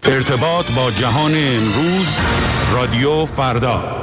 ارتباط با جهان امروز، رادیو فردا.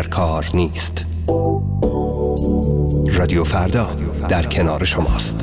کار نیست. رادیو فردا در کنار شماست.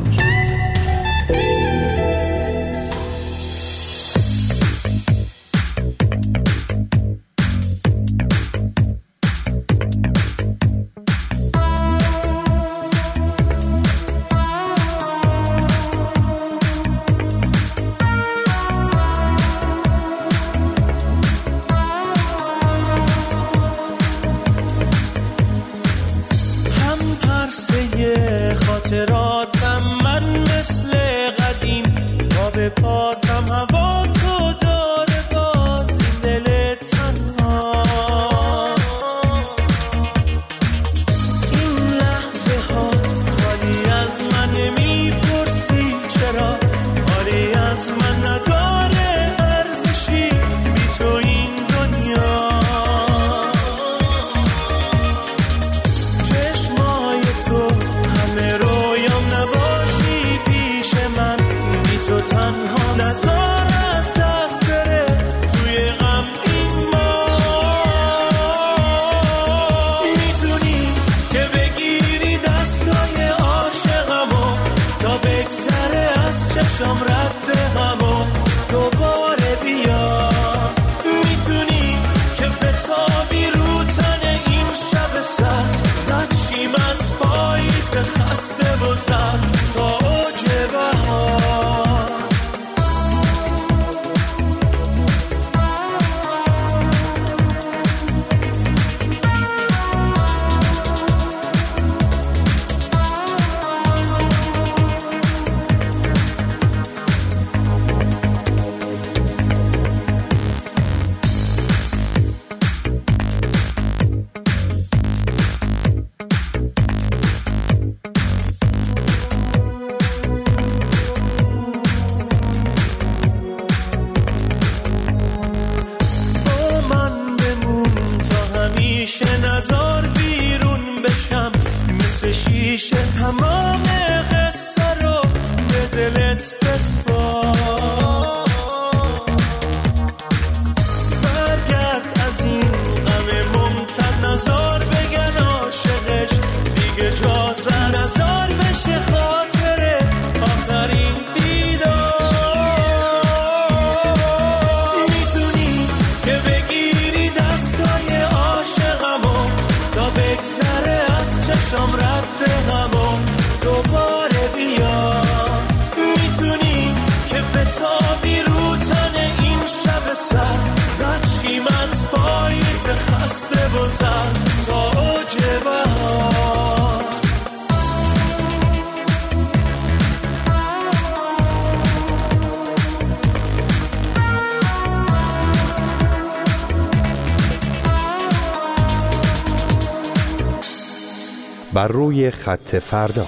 بر روی خط فردا.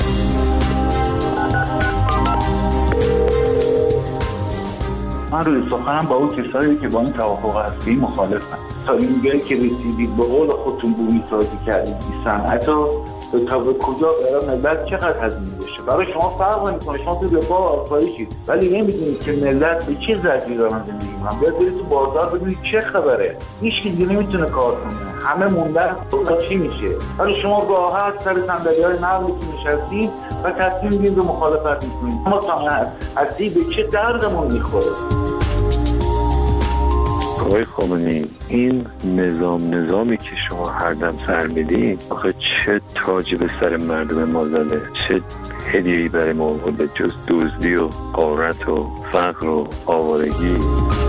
من روی سخنم با اون کسایی که با این توافق هستی مخالفم. تا اینجایی که رسیدید به قول خودتون بومی سازی کردید این صنعت رو تا به کجا برای ملت چقدر هزینه بشه. برای شما فرق نمی‌کنه، شما تو دفاع آسایشید ولی نمیدونید که ملت به چه ضرری دارن زندگی می‌کنن. باید برید تو بازار ببینید چه خبره. هیچ کی دیگه نمیتونه کار کنه، همه موندن تا چی میشه. ولی شما راحت سر صندلی‌های نرمتون نشستید و تصمیم می‌گیرید به مخالفت می‌کنید. ما تا هستی به چه دردمون می‌خوره. آقای خامنه‌ای، این نظامی که شما هر دم سر میدین آخه چه تاجی به سر مردم ما زده، چه هدیه‌ای برای ما آورده جز دزدی و غارت و فقر و آوارگی.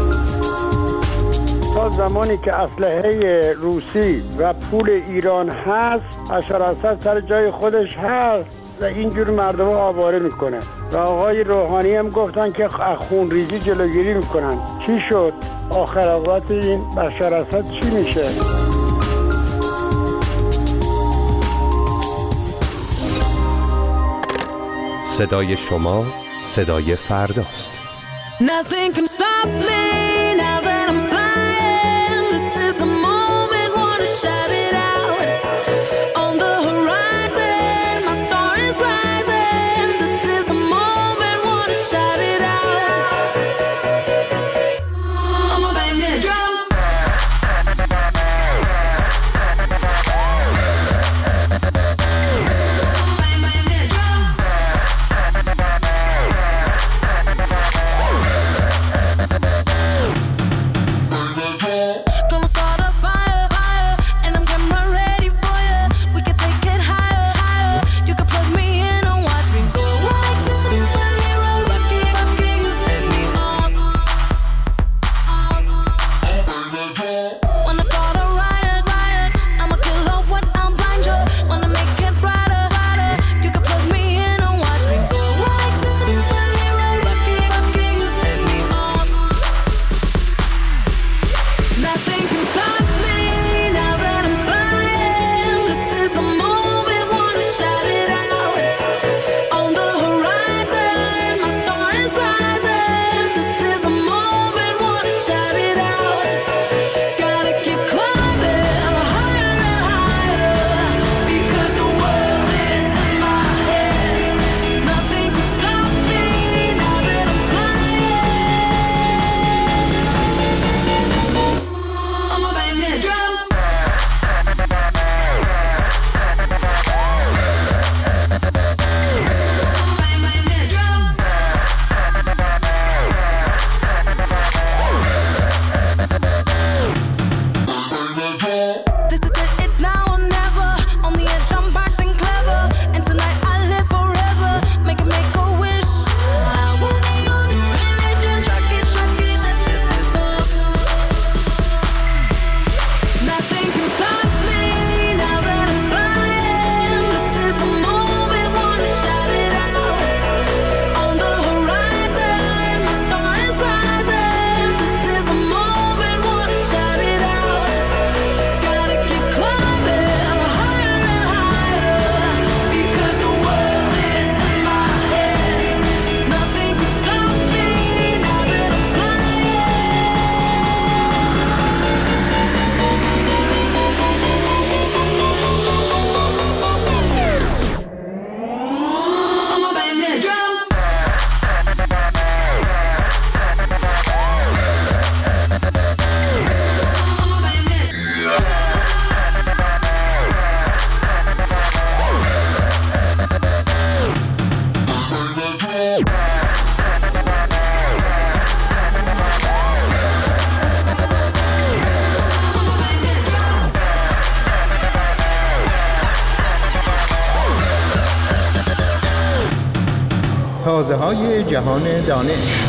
تا زمانی که اسلحه روسی و پول ایران هست، بشار اسد سر جای خودش هست و اینجور مردم آواره میکنه. و آقای روحانی هم گفتن که خونریزی جلوگیری میکنن. چی شد؟ آخر اوقات این بشار اسد چی میشه؟ صدای شما صدای فرداست. Nothing can stop me now that I'm flying. This is the moment, wanna shout it out. On the horizon, my star is rising. This is the moment, wanna shout it out. I'ma bang that drum. تازه‌های جهان دانش.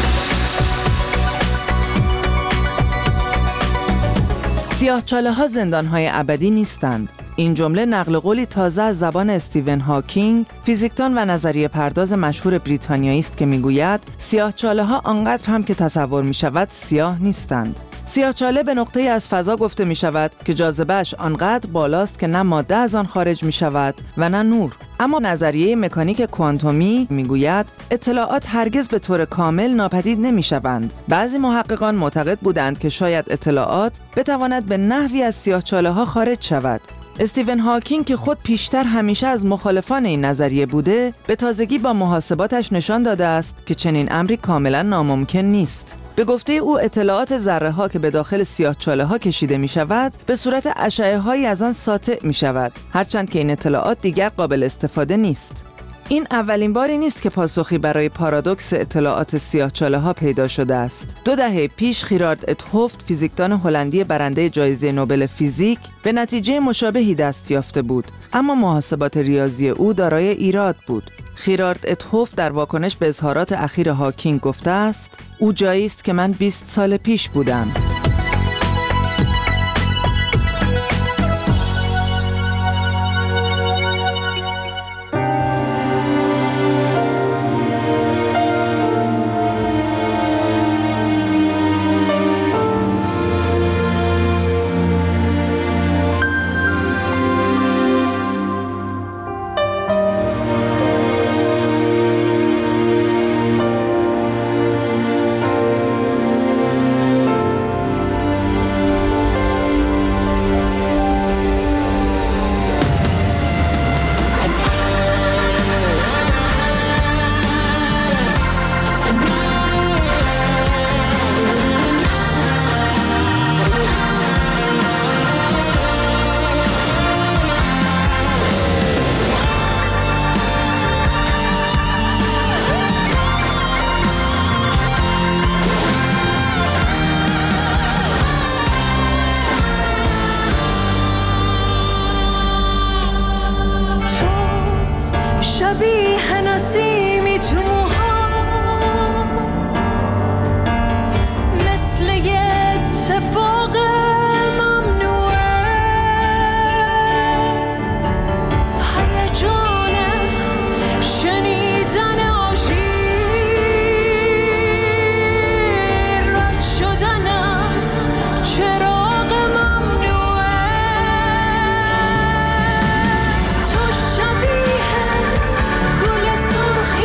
سیاه‌چاله‌ها زندان‌های ابدی نیستند. این جمله نقل قولی تازه از زبان استیون هاکینگ، فیزیکدان و نظریه پرداز مشهور بریتانیایی است که میگوید سیاه‌چاله‌ها آنقدر هم که تصور می‌شود سیاه نیستند. سیاه‌چاله به نقطه‌ای از فضا گفته می‌شود که جاذبه‌اش آنقدر بالاست که نه ماده از آن خارج می‌شود و نه نور. اما نظریه مکانیک کوانتومی میگوید اطلاعات هرگز به طور کامل ناپدید نمی‌شوند. بعضی محققان معتقد بودند که شاید اطلاعات بتواند به نحوی از سیاه‌چاله‌ها خارج شود. استیون هاکینگ که خود پیشتر همیشه از مخالفان این نظریه بوده، به تازگی با محاسباتش نشان داده است که چنین امری کاملا ناممکن نیست. به گفته او اطلاعات ذره‌ها که به داخل سیاه‌چاله‌ها کشیده می‌شود، به صورت اشعه‌هایی از آن ساطع می‌شود، هرچند که این اطلاعات دیگر قابل استفاده نیست. این اولین باری نیست که پاسخی برای پارادوکس اطلاعات سیاه‌چاله‌ها پیدا شده است. 2 دهه پیش خیرارد اتهوفت، فیزیکدان هلندی برنده جایزه نوبل فیزیک، به نتیجه مشابهی دست یافته بود، اما محاسبات ریاضی او دارای ایراد بود. خیرارد اتهوفت در واکنش به اظهارات اخیر هاکینگ گفته است: او جایی است که من 20 سال پیش بودم. تو شبیه گل سرخ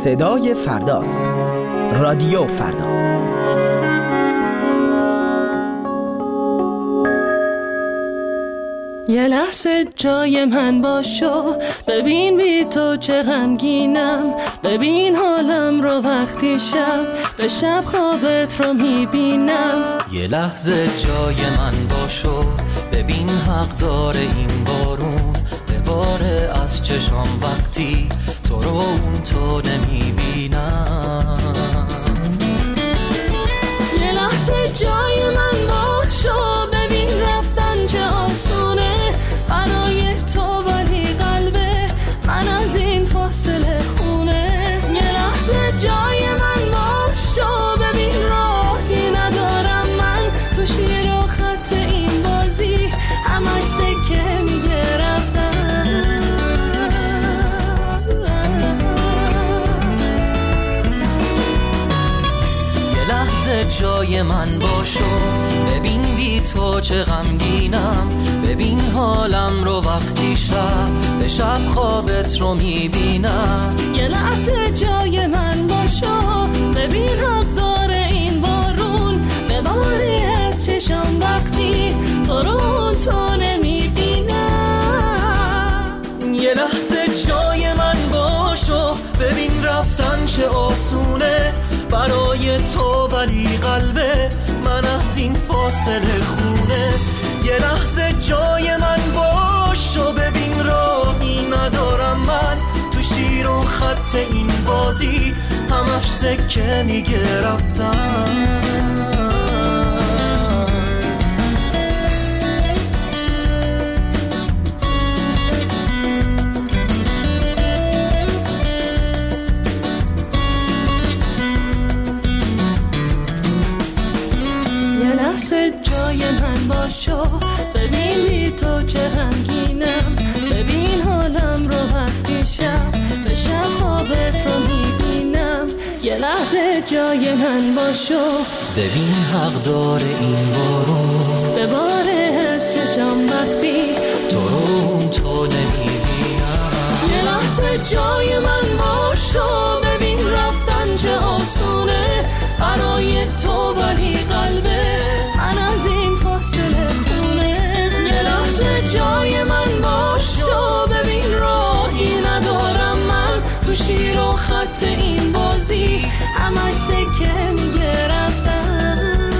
صدای فرداست. رادیو فردا. یه لحظه جای من باشو، ببین بی تو چه غمگینم، ببین حالم رو وقتی شب به شب خوابت رو میبینم. یه لحظه جای من باشو، ببین حق داره این بارون بباره از چشام وقتی تو رو اون تو نمیبینم. یه لحظه جای من باشو، ببین رفتن چه آسونه برای تو، ولی قلبه من از این فاصله خونه. یه لحظه جای من باشو، ببین راهی ندارم من تو شیر و خط این بازی، همش سکه میگه رفتن. یه لحظه جای من باشو، ببین بی تو چه غمگینم، ببین حالم رو وقتی شب به شب خوابت رو میبینم. یه لحظه جای من باشو، ببین حق داره این بارون بباری از چشم وقتی تو رو تو نمیبینم. یه لحظه جای من باشو، ببین رفتن چه آسونه برای تو، ولی قلبه من از این فاصله خونه. یه لحظه جای من باشو، ببین راهی ندارم من تو شیر و خط این بازی، همش سکه میگه رفتن. جای من باشو، ببین بی تو چه غمگینم، ببین حالم رو وقتی شب به شب خوابت رو میبینم. یه لحظه جای من باشو، ببین حق داره این بارون بباره از چشم وقتی تو رو تو نمیبینم. یه لحظه جای من باشو، ببین رفتن چه آسونه برای تو، ولی قلبه من از این فاصله خونه. یه لحظه جای من باشو، ببین راهی ندارم من تو شیر و خط این بازی، همش سکه میگه رفتن.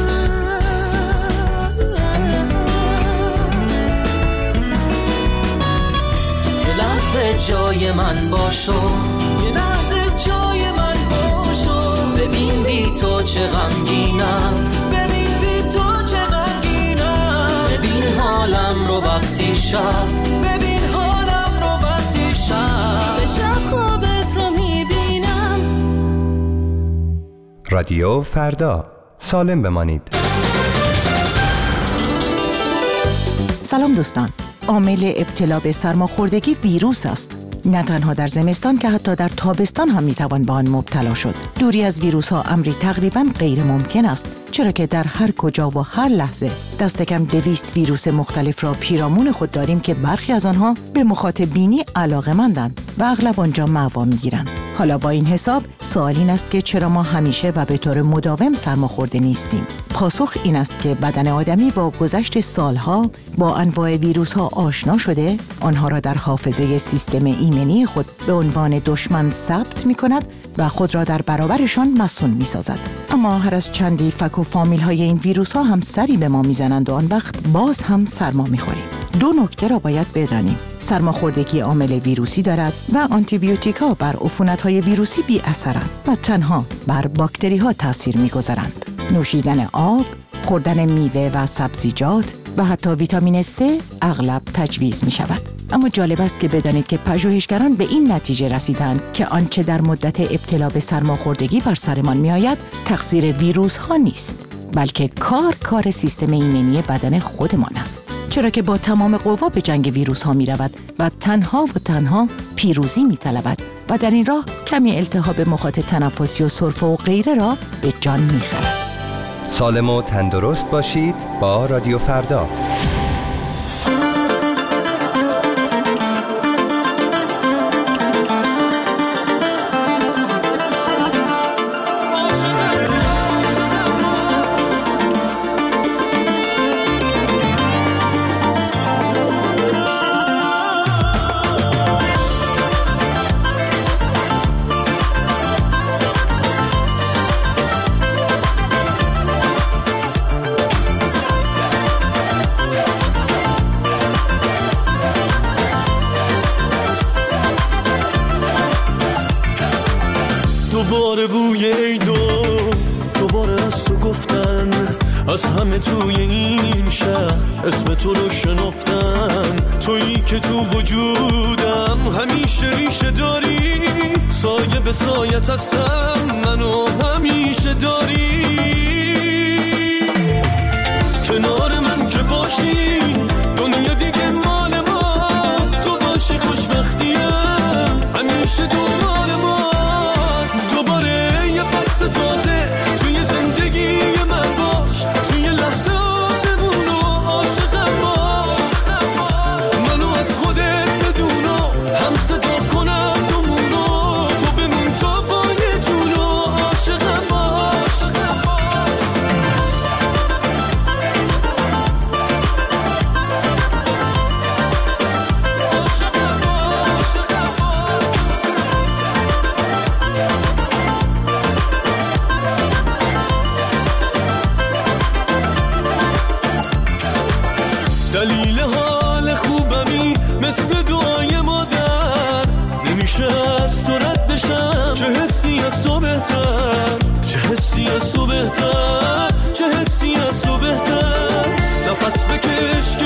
یه لحظه جای من باشو، یه لحظه جای من باشو، ببین بی تو چه غمگینم، ببین بی تو چه غمگینم، ببین حالم رو وقتی شب، ببین حالم رو وقتی شب به شب خوابت رو میبینم. رادیو فردا، سالم بمانید. سلام دوستان. عامل ابتلا به سرماخوردگی ویروس است. نه تنها در زمستان که حتی در تابستان هم میتوان به آن مبتلا شد. دوری از ویروس ها امری تقریبا غیر ممکن است، چرا که در هر کجا و هر لحظه دست کم 200 ویروس مختلف را پیرامون خود داریم که برخی از آنها به مخاطب بینی علاقه‌مندند و اغلب آنجا مأوا میگیرند. حالا با این حساب سوال این است که چرا ما همیشه و به طور مداوم سرماخورده نیستیم؟ پاسخ این است که بدن آدمی با گذشت سالها با انواع ویروس‌ها آشنا شده، آنها را در حافظه سیستم ایمنی خود به عنوان دشمن ثبت می‌کند و خود را در برابرشان مصون می‌سازد. اما هر از چندی فک و فامیل‌های این ویروس‌ها هم سری به ما می‌زنند و آن وقت باز هم سرما می‌خوریم. 2 نکته را باید بدانیم. سرماخوردگی عامل ویروسی دارد و آنتیبیوتیک‌ها بر عفونت‌های ویروسی بی اثرند و تنها بر باکتری‌ها تاثیر می‌گذارند. نوشیدن آب، خوردن میوه و سبزیجات و حتی ویتامین C اغلب تجویز می شود. اما جالب است که بدانید که پژوهشگران به این نتیجه رسیدند که آنچه در مدت ابتلا به سرماخوردگی بر سرمان می آید تقصیر ویروس ها نیست، بلکه کار سیستم ایمنی بدن خودمان است. چرا که با تمام قوا به جنگ ویروس ها می رود و تنها پیروزی می طلبد و در این راه کمی التهاب مخاط تنفسی و سرفه و غیره را به جان می خرد. سالم و تندرست باشید با رادیو فردا. از همه توی این شهر اسم تو رو شنفتم، تویی که تو وجودم همیشه ریشه داری، سایه به سایت هستم منو همیشه داری، کنار من که باشی دنیا دیگه مال ماست، تو باشی خوشبختیم همیشه دنبال ماست، دوباره یه فصل تازه توی زندگی من باش، توی لحظه آدمونو عاشقم باش، منو از خودت بدونو هم صدا کنم دومونو، تو بمون تا پای جونو عاشقم باش. دلیل حال خوبمی مثل دعای مادر، نمیشه از تو رد بشم، چه حسی از تو بهتر، چه حسی از تو بهتر، چه حسی از تو بهتر، نفس بکش که